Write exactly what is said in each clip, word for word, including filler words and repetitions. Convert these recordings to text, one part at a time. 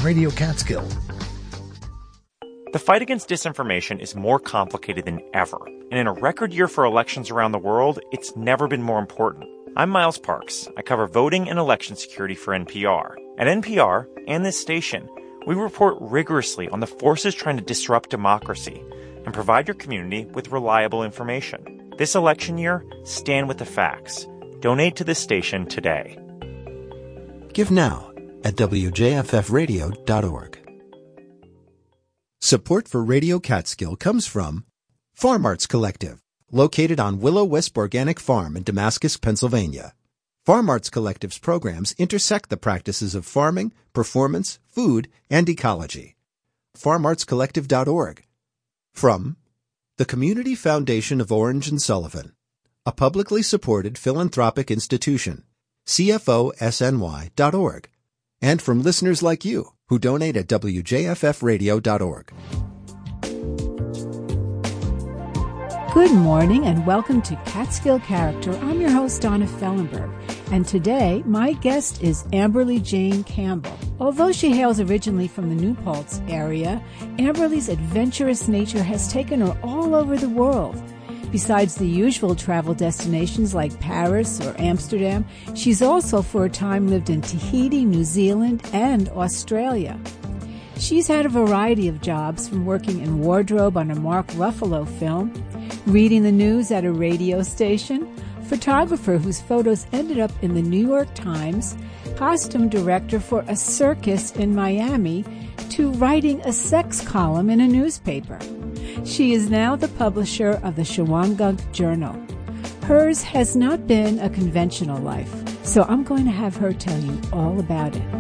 on Radio Catskill. The fight against disinformation is more complicated than ever, and in a record year for elections around the world, it's never been more important. I'm Miles Parks. I cover voting and election security for N P R. At N P R and this station, we report rigorously on the forces trying to disrupt democracy and provide your community with reliable information. This election year, stand with the facts. Donate to this station today. Give now at W J F F radio dot org. Support for Radio Catskill comes from Farm Arts Collective, located on Willow Wisp Organic Farm in Damascus, Pennsylvania. Farm Arts Collective's programs intersect the practices of farming, performance, food, and ecology. farm arts collective dot org. From the Community Foundation of Orange and Sullivan, a publicly supported philanthropic institution, C F O S N Y dot org. And from listeners like you who donate at W J F F radio dot org. Good morning and welcome to Catskill Character. I'm your host, Donna Fellenberg, and today my guest is Amberly Jane Campbell. Although she hails originally from the New Paltz area, Amberly's adventurous nature has taken her all over the world. Besides the usual travel destinations like Paris or Amsterdam, she's also for a time lived in Tahiti, New Zealand, and Australia. She's had a variety of jobs, from working in wardrobe on a Mark Ruffalo film, reading the news at a radio station, photographer whose photos ended up in the New York Times, costume director for a circus in Miami, to writing a sex column in a newspaper. She is now the publisher of the Shawangunk Journal. Hers has not been a conventional life, so I'm going to have her tell you all about it.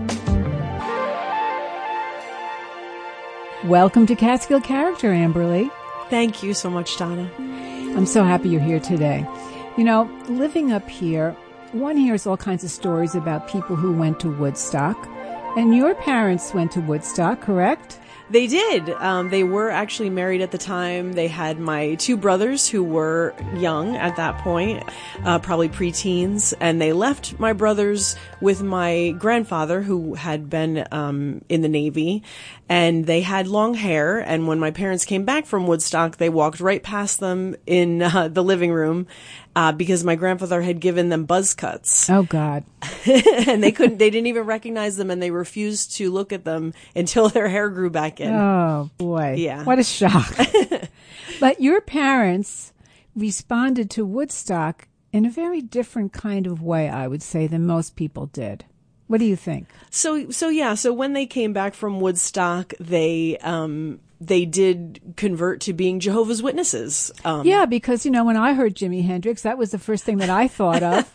Welcome to Catskill Character, Amberly. Thank you so much, Donna. I'm so happy you're here today. You know, living up here, one hears all kinds of stories about people who went to Woodstock. And your parents went to Woodstock, correct? They did. Um, they were actually married at the time. They had my two brothers who were young at that point, uh, probably preteens, and they left my brothers with my grandfather who had been um, in the Navy, and they had long hair. And when my parents came back from Woodstock, they walked right past them in uh, the living room uh, because my grandfather had given them buzz cuts. Oh, God. And they couldn't, they didn't even recognize them, and they refused to look at them until their hair grew back in. Oh, boy. Yeah. What a shock. But your parents responded to Woodstock in a very different kind of way, I would say, than most people did. What do you think? So, so yeah, so when they came back from Woodstock, they, um, they did convert to being Jehovah's Witnesses. Um, yeah, because, you know, when I heard Jimi Hendrix, that was the first thing that I thought of.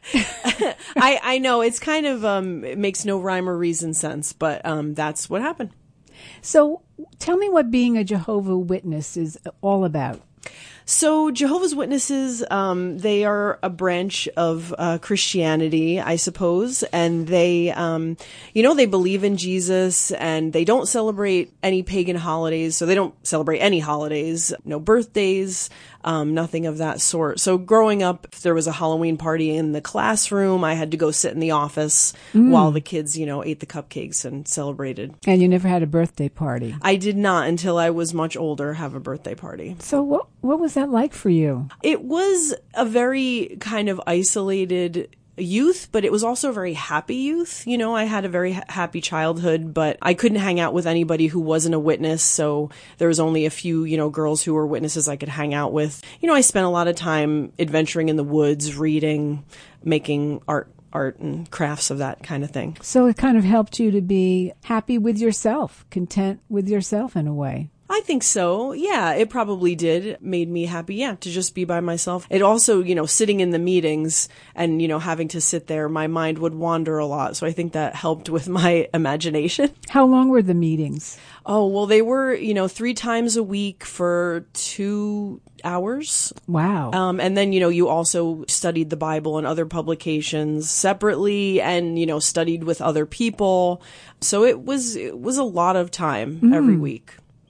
I, I know it's kind of, um, it makes no rhyme or reason sense, but, um, that's what happened. So tell me what being a Jehovah's Witness is all about. So Jehovah's Witnesses, um, they are a branch of uh, Christianity, I suppose, and they, um, you know, they believe in Jesus, and they don't celebrate any pagan holidays, so they don't celebrate any holidays, no birthdays, um, nothing of that sort. So growing up, if there was a Halloween party in the classroom, I had to go sit in the office mm. while the kids, you know, ate the cupcakes and celebrated. And you never had a birthday party? I did not, until I was much older, have a birthday party. So what what was that like for you? It was a very kind of isolated youth, but it was also a very happy youth. You know, I had a very ha- happy childhood, but I couldn't hang out with anybody who wasn't a witness. So there was only a few, you know, girls who were witnesses I could hang out with. You know, I spent a lot of time adventuring in the woods, reading, making art, art and crafts of that kind of thing. So it kind of helped you to be happy with yourself, content with yourself in a way. I think so. Yeah, it probably did. It made me happy, yeah, to just be by myself. It also, you know, sitting in the meetings and, you know, having to sit there, my mind would wander a lot. So I think that helped with my imagination. How long were the meetings? Oh, well, they were, you know, three times a week for two hours. Wow. Um, and then, you know, you also studied the Bible and other publications separately and, you know, studied with other people. So it was, it was a lot of time mm. every week.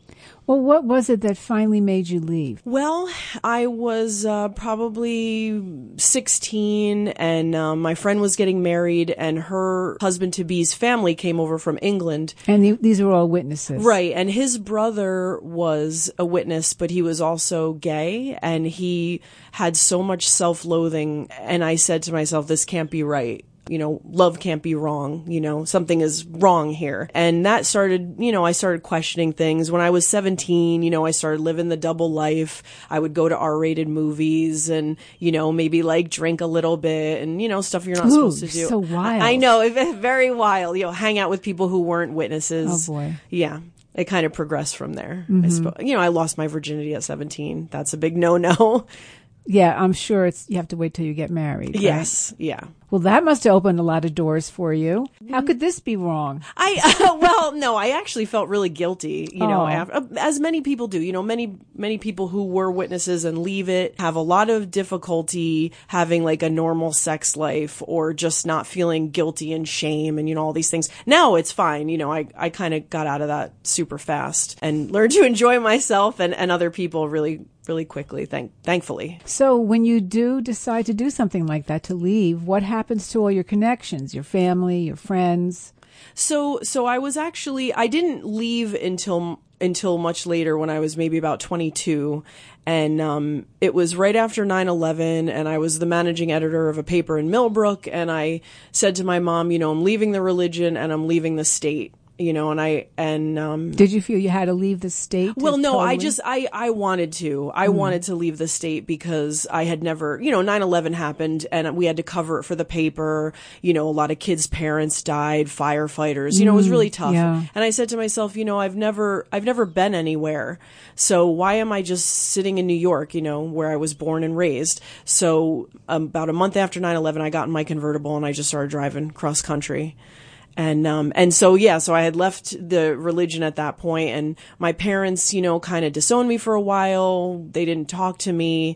Well, what was it that finally made you leave? Well, I was uh, probably sixteen, and um, my friend was getting married, and her husband-to-be's family came over from England. And the, these were all witnesses. Right, and his brother was a witness, but he was also gay, and he had so much self-loathing, and I said to myself, this can't be right. You know, love can't be wrong. You know, something is wrong here. And that started, you know, I started questioning things. When I was seventeen, you know, I started living the double life. I would go to R-rated movies and, you know, maybe like drink a little bit and, you know, stuff you're not Ooh, supposed to do. So wild. I know, very wild. You know, hang out with people who weren't witnesses. Oh, boy. Yeah. It kind of progressed from there. Mm-hmm. I suppose. You know, I lost my virginity at seventeen. That's a big no-no. Yeah, I'm sure it's you have to wait till you get married. Right? Yes. Yeah. Well, that must have opened a lot of doors for you. How could this be wrong? I, uh, well, no, I actually felt really guilty, you know, Oh. after, as many people do, you know, many, many people who were witnesses and leave it have a lot of difficulty having like a normal sex life or just not feeling guilty and shame and, you know, all these things. Now it's fine. You know, I, I kind of got out of that super fast and learned to enjoy myself and, and other people really, really quickly, thank, thankfully. So when you do decide to do something like that, to leave, what happens to all your connections, your family, your friends? So, so I was actually, I didn't leave until, until much later when I was maybe about twenty-two. And, um, it was right after nine eleven and I was the managing editor of a paper in Millbrook. And I said to my mom, you know, I'm leaving the religion and I'm leaving the state. You know, and I, and, um, Did you feel you had to leave the state? well, no, totally? I just, I, I wanted to, I mm. wanted to leave the state because I had never, you know, nine eleven happened and we had to cover it for the paper. You know, a lot of kids' parents died, firefighters, you know, it was really tough. Yeah. And I said to myself, you know, I've never, I've never been anywhere. So why am I just sitting in New York, you know, where I was born and raised? So um, about a month after nine eleven, I got in my convertible and I just started driving cross country. And, um, and so, yeah, so I had left the religion at that point and my parents, you know, kind of disowned me for a while. They didn't talk to me.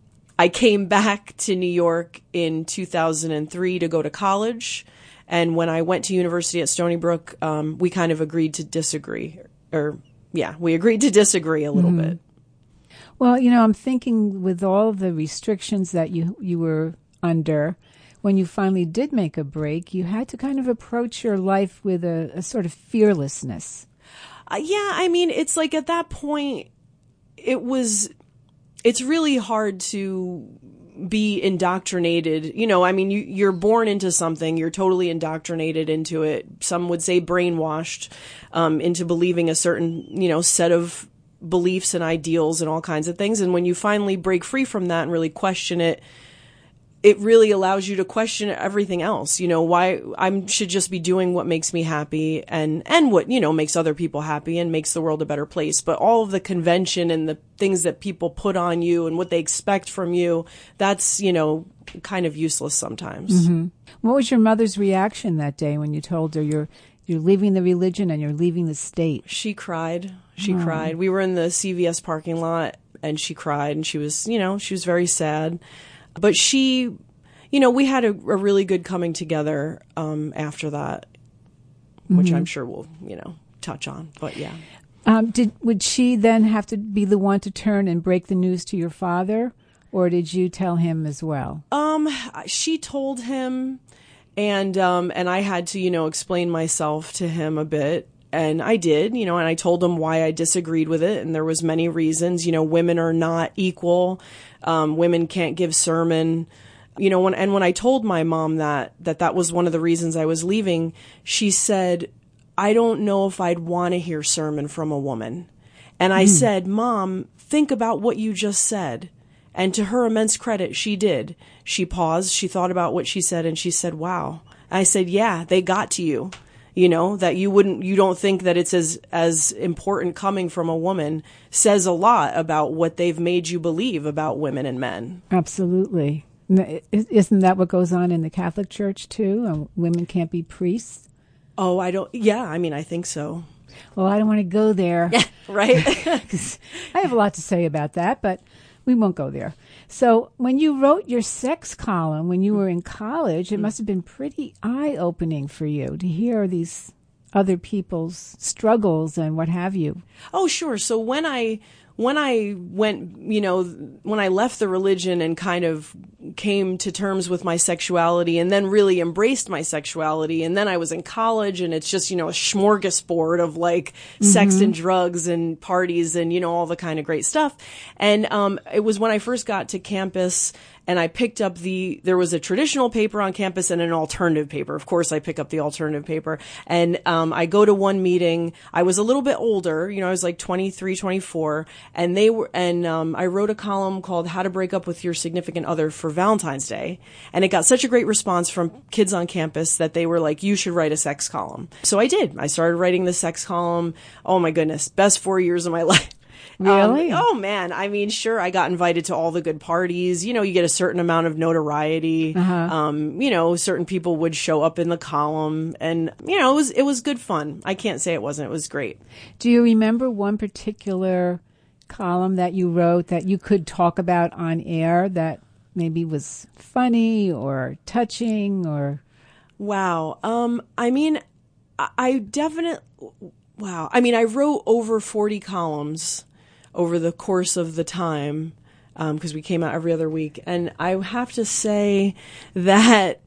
I came back to New York in two thousand three to go to college. And when I went to university at Stony Brook, um, we kind of agreed to disagree or, yeah, we agreed to disagree a little mm-hmm. bit. Well, you know, I'm thinking with all the restrictions that you, you were under, when you finally did make a break, you had to kind of approach your life with a, a sort of fearlessness. Uh, yeah, I mean, it's like at that point, it was, it's really hard to be indoctrinated. You know, I mean, you, you're born into something, you're totally indoctrinated into it. Some would say brainwashed um, into believing a certain, you know, set of beliefs and ideals and all kinds of things. And when you finally break free from that and really question it, it really allows you to question everything else. You know, why I should just be doing what makes me happy and, and what, you know, makes other people happy and makes the world a better place. But all of the convention and the things that people put on you and what they expect from you, that's, you know, kind of useless sometimes. Mm-hmm. What was your mother's reaction that day when you told her you're, you're leaving the religion and you're leaving the state? She cried. She oh. cried. We were in the C V S parking lot and she cried and she was, you know, she was very sad. But she, you know, we had a, a really good coming together um, after that, which mm-hmm. I'm sure we'll, you know, touch on. But yeah. Um, did would she then have to be the one to turn and break the news to your father, or did you tell him as well? Um, she told him, and um, and I had to, you know, explain myself to him a bit. And I did, you know, and I told him why I disagreed with it. And there was many reasons, you know, women are not equal. Um, women can't give sermon, you know, when, and when I told my mom that, that that was one of the reasons I was leaving, she said, I don't know if I'd want to hear sermon from a woman. And I mm. said, Mom, think about what you just said. And to her immense credit, she did. She paused, she thought about what she said, and she said, wow. I said, yeah, they got to you. You know, that you wouldn't, you don't think that it's as, as important coming from a woman says a lot about what they've made you believe about women and men. Absolutely. Isn't that what goes on in the Catholic Church too? Women can't be priests? Oh, I don't, yeah, I mean, I think so. Well, I don't want to go there. Yeah, right? I have a lot to say about that, but we won't go there. So when you wrote your sex column when you were in college, it must have been pretty eye-opening for you to hear these other people's struggles and what have you. Oh, sure. So when I when I went, you know, when I left the religion and kind of came to terms with my sexuality and then really embraced my sexuality, and then I was in college and it's just, you know, a smorgasbord of like mm-hmm. sex and drugs and parties and, you know, all the kind of great stuff. And um, it was when I first got to campus and I picked up the, there was a traditional paper on campus and an alternative paper. Of course, I pick up the alternative paper. And um, I go to one meeting. I was a little bit older, you know, I was like twenty-three, twenty-four. And they were, and um, I wrote a column called How to Break Up with Your Significant Other for Valentine's Day. And it got such a great response from kids on campus that they were like, you should write a sex column. So I did. I started writing the sex column. Oh my goodness. Best four years of my life. Really? Um, oh man. I mean, sure. I got invited to all the good parties. You know, you get a certain amount of notoriety. Uh-huh. Um, you know, certain people would show up in the column and, you know, it was, it was good fun. I can't say it wasn't. It was great. Do you remember one particular column that you wrote that you could talk about on air that maybe was funny or touching or? Wow. Um, I mean, I, I definitely, wow. I mean, I wrote over forty columns over the course of the time, because um, we came out every other week. And I have to say that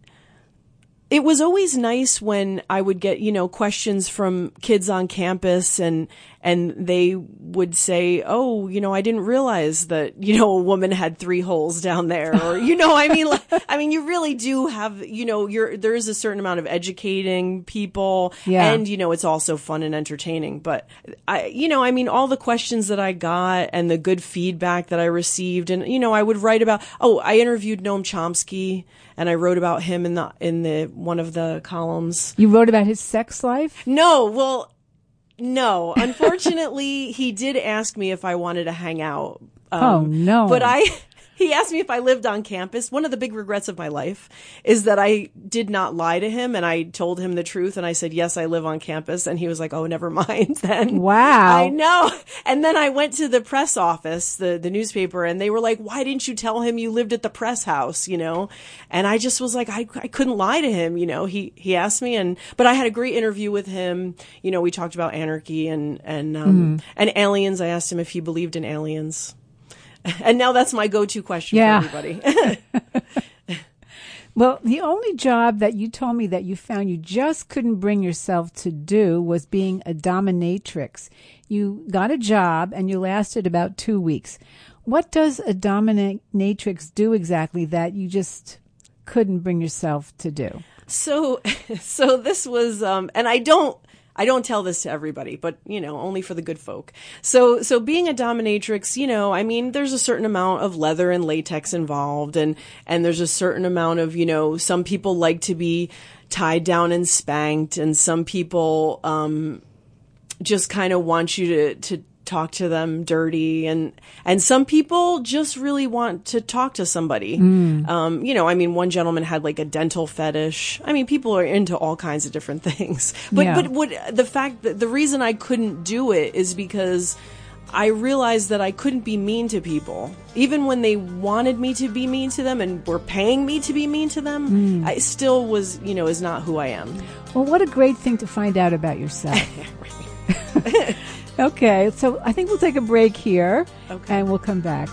it was always nice when I would get, you know, questions from kids on campus and, and they would say, oh, you know, I didn't realize that, you know, a woman had three holes down there. Or, you know, I mean, like, I mean, you really do have, you know, you're, there is a certain amount of educating people yeah. and, you know, it's also fun and entertaining. But I, you know, I mean, all the questions that I got and the good feedback that I received and, you know, I would write about, oh, I interviewed Noam Chomsky and I wrote about him in the, in the, one of the columns. You wrote about his sex life? No, well, no. Unfortunately, he did ask me if I wanted to hang out. Um, oh, no. But I, he asked me if I lived on campus. One of the big regrets of my life is that I did not lie to him and I told him the truth and I said, yes, I live on campus. And he was like, oh, never mind then. Wow. I know. And then I went to the press office, the, the newspaper, and they were like, why didn't you tell him you lived at the press house, you know? And I just was like, I, I couldn't lie to him, you know? He, he asked me and, but I had a great interview with him. You know, we talked about anarchy and, and, um, mm. and aliens. I asked him if he believed in aliens. And now that's my go-to question yeah. for everybody. Well, the only job that you told me that you found you just couldn't bring yourself to do was being a dominatrix. You got a job and you lasted about two weeks. What does a dominatrix do exactly that you just couldn't bring yourself to do? So, so this was, um, and I don't, I don't tell this to everybody, but, you know, only for the good folk. So, so being a dominatrix, you know, I mean, there's a certain amount of leather and latex involved and, and there's a certain amount of, you know, some people like to be tied down and spanked and some people, um, just kind of want you to, to talk to them dirty and, and some people just really want to talk to somebody. Mm. Um, you know, I mean, one gentleman had like a dental fetish. I mean, people are into all kinds of different things, but, yeah. but what the fact that the reason I couldn't do it is because I realized that I couldn't be mean to people. Even when they wanted me to be mean to them and were paying me to be mean to them, mm. I still was, you know, is not who I am. Well, what a great thing to find out about yourself. Okay, so I think we'll take a break here, okay. and we'll come back.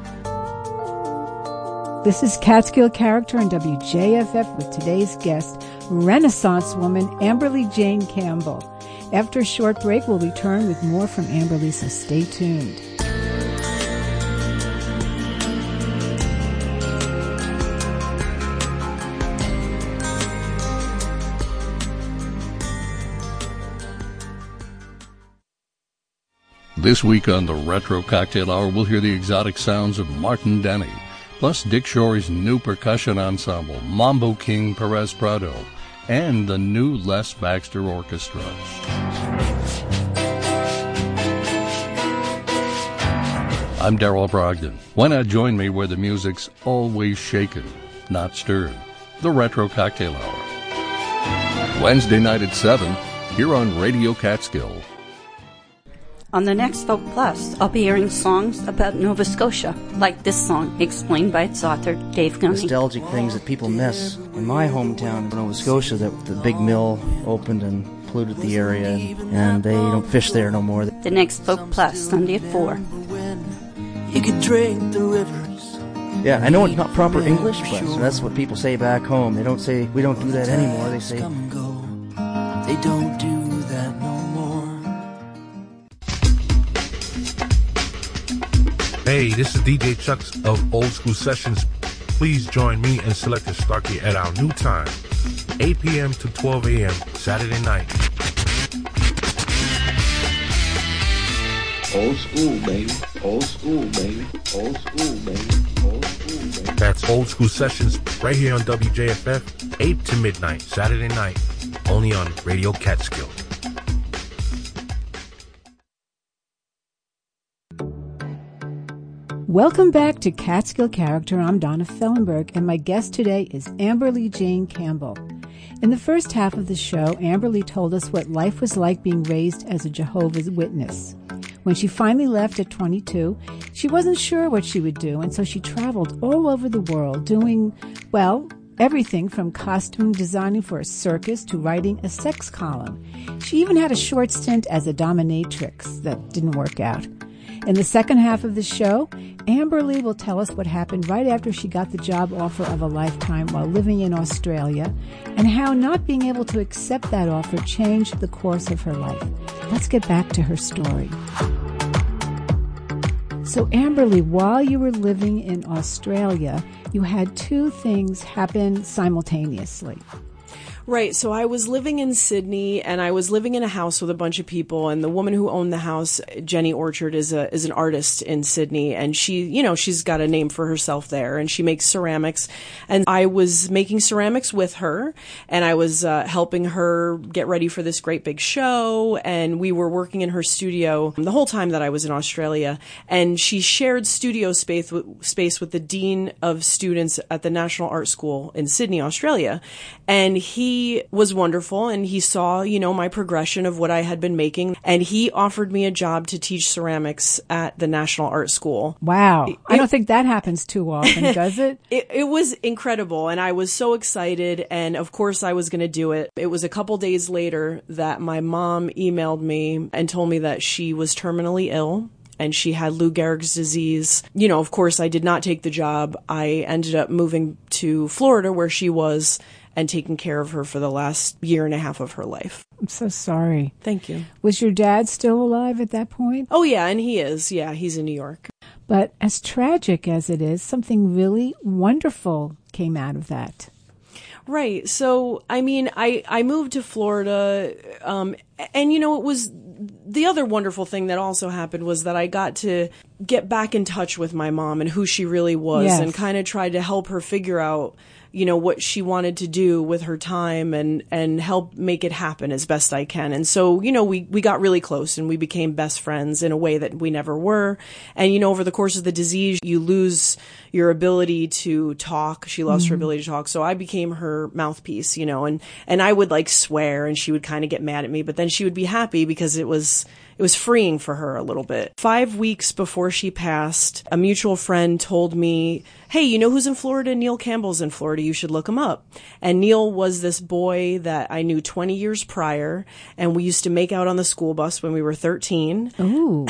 This is Catskill Character on W J F F with today's guest, Renaissance woman Amberly Jane Campbell. After a short break, we'll return with more from Amberly, so stay tuned. This week on the Retro Cocktail Hour, we'll hear the exotic sounds of Martin Denny, plus Dick Shorey's new percussion ensemble, Mambo King Perez Prado, and the new Les Baxter Orchestra. I'm Darrell Brogdon. Why not join me where the music's always shaken, not stirred? The Retro Cocktail Hour. Wednesday night at seven, here on Radio Catskill. On the next Folk Plus, I'll be hearing songs about Nova Scotia, like this song, explained by its author, Dave Gunning. Nostalgic things that people miss. In my hometown, Nova Scotia, that the big mill opened and polluted the area, and they don't fish there no more. The next Folk Plus, Sunday at four. You could drink the rivers. Yeah, I know it's not proper English, but that's what people say back home. They don't say, we don't do that anymore. They say, they don't do that no more. Hey, this is D J Chucks of Old School Sessions. Please join me and Selector Starkey at our new time, eight p.m. to twelve a.m. Saturday night. Old school, baby. Old school, baby. Old school, baby. Old school, baby. That's Old School Sessions right here on W J F F, eight to midnight, Saturday night, only on Radio Catskill. Welcome back to Catskill Character. I'm Donna Fellenberg, and my guest today is Amberly Jane Campbell. In the first half of the show, Amberly told us what life was like being raised as a Jehovah's Witness. When she finally left at twenty-two, she wasn't sure what she would do, and so she traveled all over the world doing, well, everything from costume designing for a circus to writing a sex column. She even had a short stint as a dominatrix that didn't work out. In the second half of the show, Amberly will tell us what happened right after she got the job offer of a lifetime while living in Australia, and how not being able to accept that offer changed the course of her life. Let's get back to her story. So Amberly, while you were living in Australia, you had two things happen simultaneously. Right. So I was living in Sydney, and I was living in a house with a bunch of people, and the woman who owned the house, Jenny Orchard, is a is an artist in Sydney, and she, you know, she's got a name for herself there, and she makes ceramics. And I was making ceramics with her, and I was uh, helping her get ready for this great big show, and we were working in her studio the whole time that I was in Australia. And she shared studio space with, space with the dean of students at the National Art School in Sydney, Australia, and he He was wonderful, and he saw, you know, my progression of what I had been making, and he offered me a job to teach ceramics at the National Art School. Wow. It, I don't think that happens too often, does it? it? It was incredible, and I was so excited, and of course I was going to do it. It was a couple days later that my mom emailed me and told me that she was terminally ill, and she had Lou Gehrig's disease. You know, of course, I did not take the job. I ended up moving to Florida, where she was, and taking care of her for the last year and a half of her life. I'm so sorry. Thank you. Was your dad still alive at that point? Oh, yeah, and he is. Yeah, he's in New York. But as tragic as it is, something really wonderful came out of that. Right. So, I mean, I, I moved to Florida, um, and, you know, it was the other wonderful thing that also happened was that I got to get back in touch with my mom and who she really was, yes, and kind of tried to help her figure out, you know, what she wanted to do with her time and, and help make it happen as best I can. And so, you know, we, we got really close and we became best friends in a way that we never were. And, you know, over the course of the disease, you lose your ability to talk. She lost mm-hmm. her ability to talk. So I became her mouthpiece, you know, and, and I would like swear and she would kind of get mad at me, but then she would be happy because it was, it was freeing for her a little bit. Five weeks before she passed, a mutual friend told me, hey, you know who's in Florida? Neil Campbell's in Florida. You should look him up. And Neil was this boy that I knew twenty years prior, and we used to make out on the school bus when we were thirteen. Ooh.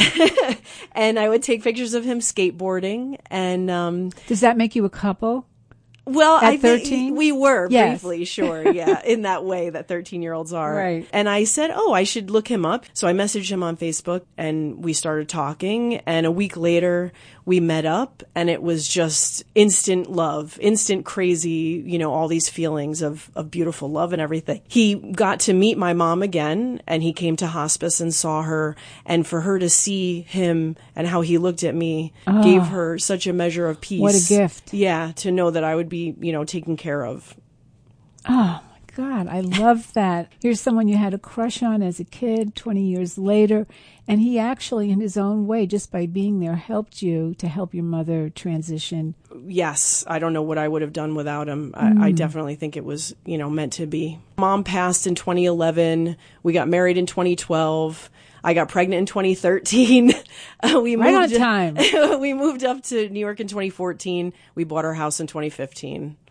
And I would take pictures of him skateboarding. And um, does that make you a couple? Well, At I thirteen? think we were yes. briefly, sure, yeah, in that way that thirteen-year-olds are. Right. And I said, oh, I should look him up. So I messaged him on Facebook, and we started talking. And a week later, we met up, and it was just instant love, instant crazy, you know, all these feelings of, of beautiful love and everything. He got to meet my mom again, and he came to hospice and saw her. And for her to see him and how he looked at me oh, gave her such a measure of peace. What a gift. Yeah, to know that I would be, you know, taken care of. Oh, my God, I love that. Here's someone you had a crush on as a kid twenty years later, and he actually, in his own way, just by being there, helped you to help your mother transition. Yes, I don't know what I would have done without him. Mm. I, I definitely think it was, you know, meant to be. Mom passed in twenty eleven. We got married in twenty twelve. I got pregnant in twenty thirteen. uh, we right moved, on time. We moved up to New York in twenty fourteen. We bought our house in twenty fifteen.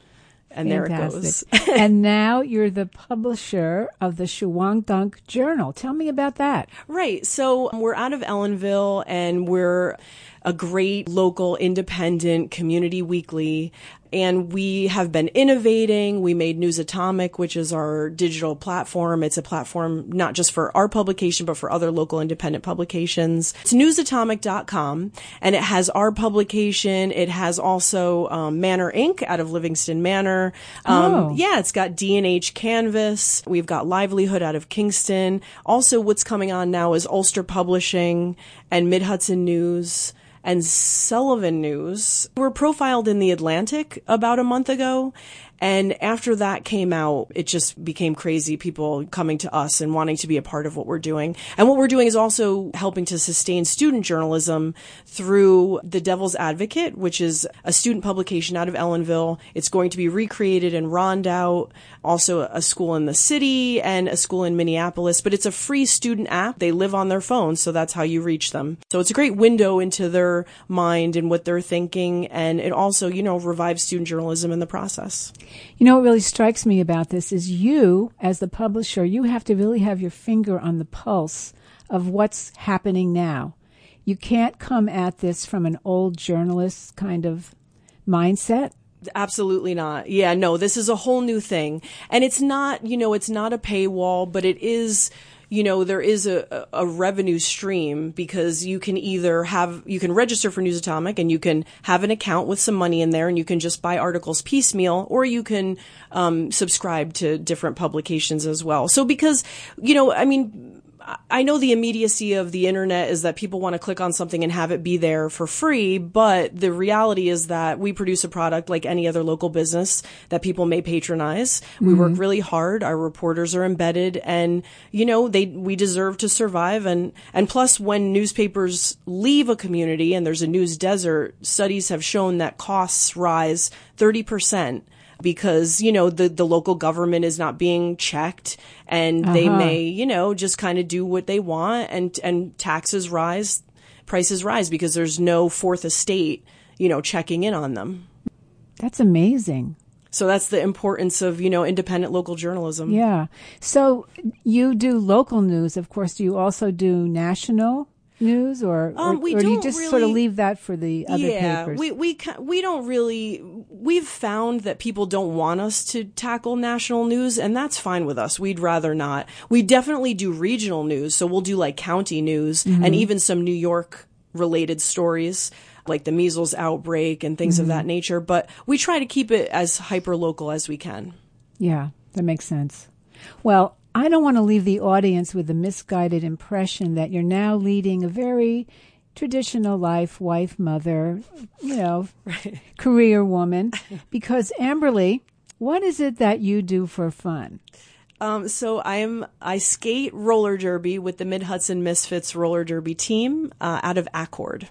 And Fantastic. there it goes. And now you're the publisher of the Shawangdunk Journal. Tell me about that. Right. So we're out of Ellenville, and we're a great local independent community weekly. And we have been innovating. We made News Atomic, which is our digital platform. It's a platform not just for our publication, but for other local independent publications. It's news atomic dot com, and it has our publication. It has also um, Manor Incorporated out of Livingston Manor. Um, oh. Yeah, it's got D and H Canvas. We've got Livelihood out of Kingston. Also, what's coming on now is Ulster Publishing and Mid-Hudson News and Sullivan News. We were profiled in The Atlantic about a month ago. And after that came out, it just became crazy, people coming to us and wanting to be a part of what we're doing. And what we're doing is also helping to sustain student journalism through The Devil's Advocate, which is a student publication out of Ellenville. It's going to be recreated in Rondout, also a school in the city and a school in Minneapolis. But it's a free student app. They live on their phones, so that's how you reach them. So it's a great window into their mind and what they're thinking. And it also, you know, revives student journalism in the process. You know what really strikes me about this is you, as the publisher, you have to really have your finger on the pulse of what's happening now. You can't come at this from an old journalist kind of mindset. Absolutely not. Yeah, no, this is a whole new thing. And it's not, you know, it's not a paywall, but it is, you know, there is a, a revenue stream because you can either have, you can register for News Atomic and you can have an account with some money in there and you can just buy articles piecemeal, or you can um, subscribe to different publications as well. So because, you know, I mean, I know the immediacy of the internet is that people want to click on something and have it be there for free, but the reality is that we produce a product like any other local business that people may patronize. We Mm-hmm. work really hard. Our reporters are embedded, and, you know, they, we deserve to survive. And, and plus, when newspapers leave a community and there's a news desert, studies have shown that costs rise thirty percent. Because, you know, the, the local government is not being checked, and uh-huh. they may, you know, just kind of do what they want, and, and taxes rise, prices rise because there's no fourth estate, you know, checking in on them. That's amazing. So that's the importance of, you know, independent local journalism. Yeah. So you do local news. Of course, do you also do national news, or, um, or, we or do you don't just really, sort of leave that for the other yeah, papers? we we we don't really. We've found that people don't want us to tackle national news, and that's fine with us. We'd rather not. We definitely do regional news, so we'll do like county news mm-hmm. and even some New York related stories, like the measles outbreak and things mm-hmm. of that nature. But we try to keep it as hyper local as we can. Yeah, that makes sense. Well, I don't want to leave the audience with the misguided impression that you're now leading a very traditional life, wife, mother, you know, right. career woman. Because, Amberly, what is it that you do for fun? Um, so I am I skate roller derby with the Mid-Hudson Misfits roller derby team uh, out of Accord.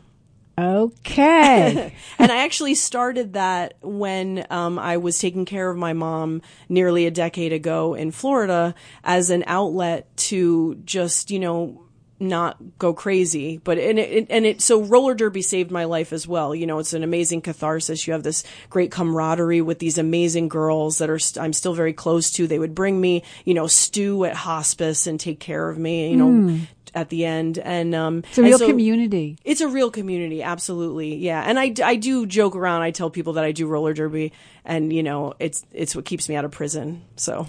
Okay. And I actually started that when um, I was taking care of my mom nearly a decade ago in Florida as an outlet to just, you know, not go crazy. But and it, and it so roller derby saved my life as well. You know, it's an amazing catharsis. You have this great camaraderie with these amazing girls that are st- I'm still very close to. They would bring me, you know, stew at hospice and take care of me, you know, mm. at the end. And um it's a real so community. It's a real community, absolutely. Yeah. And I, I do joke around. I tell people that I do roller derby, and you know, it's it's what keeps me out of prison. So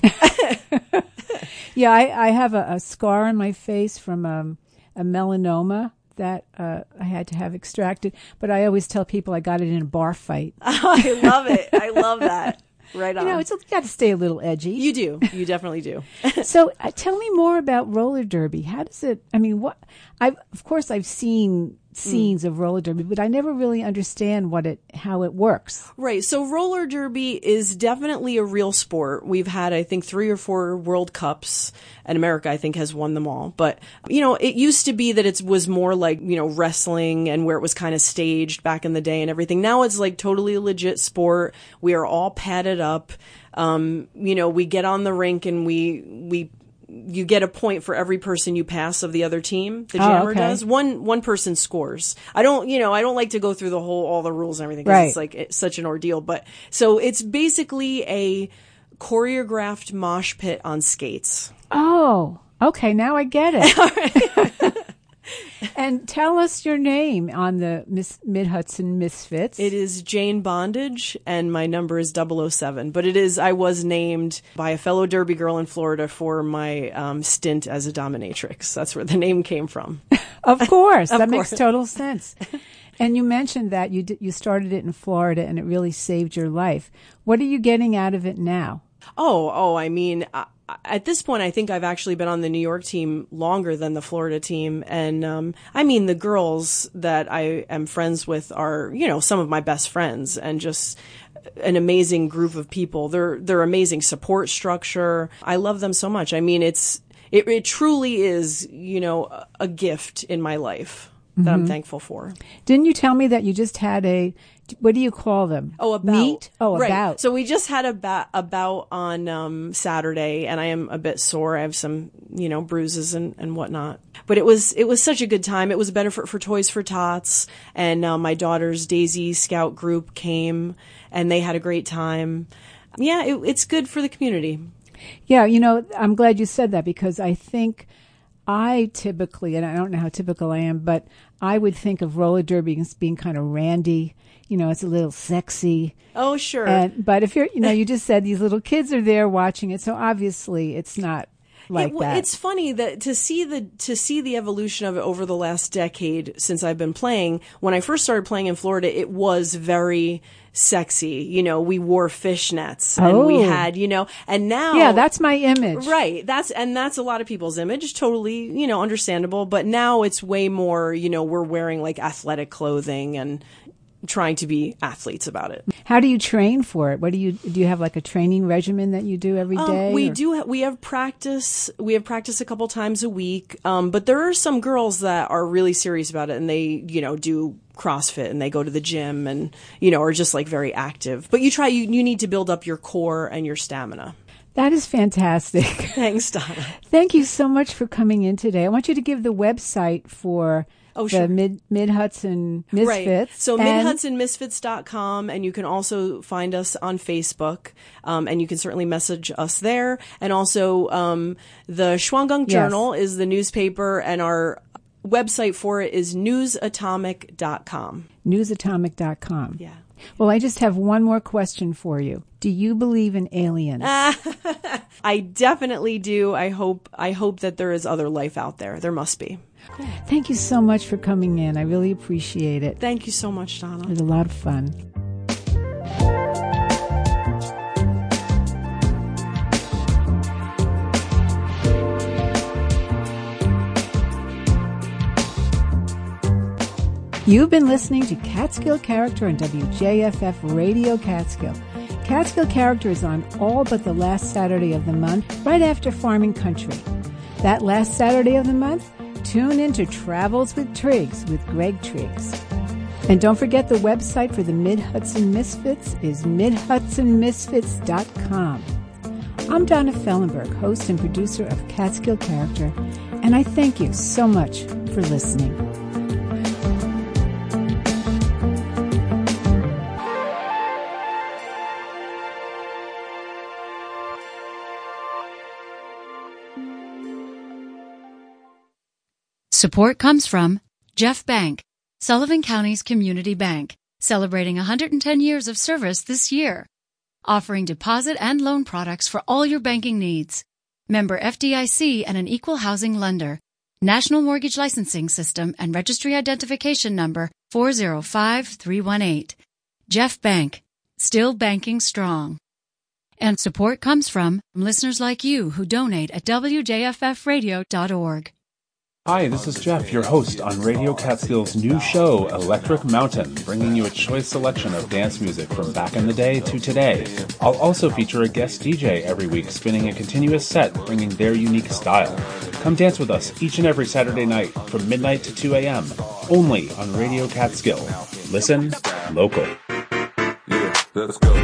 yeah, I, I have a, a scar on my face from um, a melanoma that uh, I had to have extracted, but I always tell people I got it in a bar fight. Oh, I love it. I love that. Right on. You know, it's you got to stay a little edgy. You do. You definitely do. So, uh, tell me more about roller derby. How does it? I mean, what? I of course I've seen scenes mm. of roller derby, but I never really understand what it how it works. Right. So roller derby is definitely a real sport. We've had, I think, three or four World Cups, and America, I think, has won them all. But, you know, it used to be that it was more like, you know, wrestling, and where it was kind of staged back in the day and everything. Now it's like totally a legit sport. We are all padded up. Um, you know, we get on the rink and we, we, you get a point for every person you pass of the other team. The Oh, jammer okay. does. One one person scores. I don't, you know, I don't like to go through the whole all the rules and everything because Right. it's like it's such an ordeal. But so it's basically a choreographed mosh pit on skates. Oh, okay. Now I get it. And tell us your name on the Miss Mid-Hudson Misfits. It is Jane Bondage, and my number is double oh seven. But it is, I was named by a fellow Derby girl in Florida for my um, stint as a dominatrix. That's where the name came from. Of course. Of that course. makes total sense. And you mentioned that you did, you started it in Florida and it really saved your life. What are you getting out of it now? Oh, oh, I mean, I, at this point, I think I've actually been on the New York team longer than the Florida team. And, um, I mean, the girls that I am friends with are, you know, some of my best friends and just an amazing group of people. They're, they're amazing support structure. I love them so much. I mean, it's, it, it truly is, you know, a, a gift in my life that I'm thankful for. Didn't you tell me that you just had a, what do you call them? Oh, about. Meet? Oh, right. about. So we just had a ba- a bout on um, Saturday, and I am a bit sore. I have some, you know, bruises and, and whatnot. But it was it was such a good time. It was a benefit for Toys for Tots, and uh, my daughter's Daisy Scout group came, and they had a great time. Yeah, it, it's good for the community. Yeah, you know, I'm glad you said that because I think I typically, and I don't know how typical I am, but I would think of roller derby as being kind of randy. You know, it's a little sexy. Oh, sure. And, but if you're, you know, you just said these little kids are there watching it, so obviously it's not like it, well, that. It's funny that to see the to see the evolution of it over the last decade since I've been playing. When I first started playing in Florida, it was very sexy. You know, we wore fishnets and Oh. we had, you know, and now Yeah, that's my image. Right. That's, and that's a lot of people's image. Totally, you know, understandable. But now it's way more, you know, we're wearing like athletic clothing and trying to be athletes about it. How do you train for it? What do you, do you have like a training regimen that you do every day? Um, we or- do. Ha- we have practice. We have practice a couple times a week. Um, but there are some girls that are really serious about it, and they, you know, do CrossFit and they go to the gym and, you know, are just like very active. But you try. You you need to build up your core and your stamina. That is fantastic. Thanks, Donna. Thank you so much for coming in today. I want you to give the website for Oh, sure. the Mid Mid Hudson Misfits. Right. So and- mid hudson misfits dot com, and you can also find us on Facebook, um, and you can certainly message us there. And also, um, the Shwangung Yes. Journal is the newspaper, and our website for it is news atomic dot com. news atomic dot com. Yeah. Well, I just have one more question for you. Do you believe in aliens? I definitely do. I hope, I hope that there is other life out there. There must be. Thank you so much for coming in. I really appreciate it. Thank you so much, Donna. It was a lot of fun. You've been listening to Catskill Character on W J F F Radio Catskill. Catskill Character is on all but the last Saturday of the month, right after Farming Country. That last Saturday of the month, tune in to Travels with Triggs with Greg Triggs. And don't forget the website for the Mid-Hudson Misfits is mid hudson misfits dot com. I'm Donna Fellenberg, host and producer of Catskill Character, and I thank you so much for listening. Support comes from Jeff Bank, Sullivan County's community bank, celebrating one hundred ten years of service this year, offering deposit and loan products for all your banking needs. Member F D I C and an equal housing lender. National Mortgage Licensing System and Registry Identification Number four zero five three one eight. Jeff Bank, still banking strong. And support comes from listeners like you who donate at w j f f radio dot org. Hi, this is Jeff, your host on Radio Catskill's new show, Electric Mountain, bringing you a choice selection of dance music from back in the day to today. I'll also feature a guest D J every week, spinning a continuous set, bringing their unique style. Come dance with us each and every Saturday night from midnight to two a.m., only on Radio Catskill. Listen local. Yeah, let's go.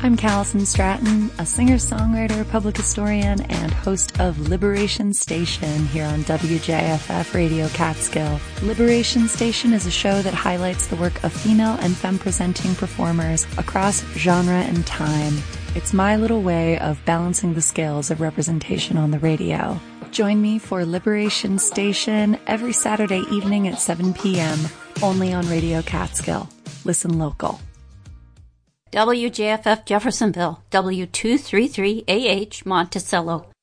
I'm Callison Stratton, a singer-songwriter, public historian, and host of Liberation Station here on W J F F Radio Catskill. Liberation Station is a show that highlights the work of female and femme-presenting performers across genre and time. It's my little way of balancing the scales of representation on the radio. Join me for Liberation Station every Saturday evening at seven p.m., only on Radio Catskill. Listen local. W J F F Jeffersonville, W two thirty-three A H Monticello.